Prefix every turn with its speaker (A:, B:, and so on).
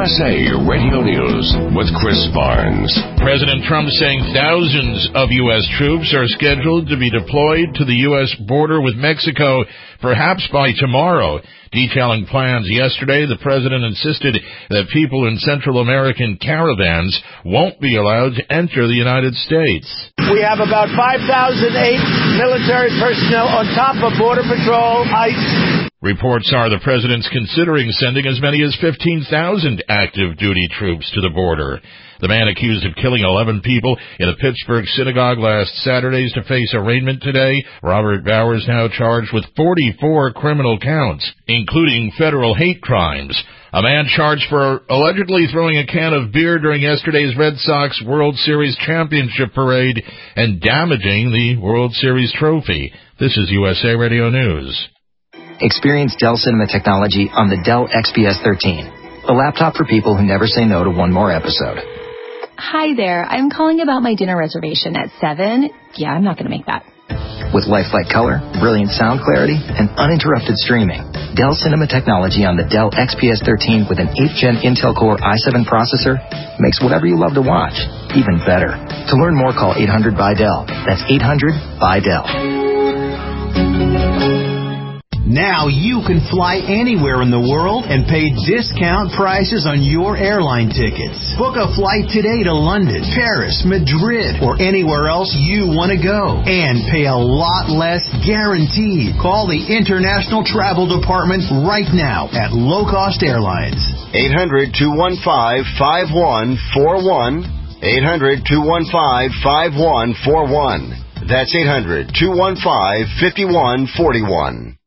A: USA Radio News with Chris Barnes.
B: President Trump saying thousands of U.S. troops are scheduled to be deployed to the U.S. border with Mexico, perhaps by tomorrow. Detailing plans yesterday, the president insisted that people in Central American caravans won't be allowed to enter the United States.
C: We have about 5,008 military personnel on top of Border Patrol, ICE.
B: Reports are the president's considering sending as many as 15,000 active duty troops to the border. The man accused of killing 11 people in a Pittsburgh synagogue last Saturday is to face arraignment today. Robert Bowers now charged with 44 criminal counts, including federal hate crimes. A man charged for allegedly throwing a can of beer during yesterday's Red Sox World Series championship parade and damaging the World Series trophy. This is USA Radio News.
D: Experience Dell Cinema technology on the Dell XPS 13, a laptop for people who never say no to one more episode.
E: Hi there. I'm calling about my dinner reservation at 7. Yeah, I'm not going to make that.
D: With lifelike color, brilliant sound clarity, and uninterrupted streaming, Dell Cinema technology on the Dell XPS 13 with an 8th Gen Intel Core i7 processor makes whatever you love to watch even better. To learn more, call 800-BY-DELL. That's 800-BY-DELL.
F: Now you can fly anywhere in the world and pay discount prices on your airline tickets. Book a flight today to London, Paris, Madrid, or anywhere else you want to go. And pay a lot less guaranteed. Call the International Travel Department right now at Low Cost Airlines.
G: 800-215-5141. 800-215-5141. That's 800-215-5141.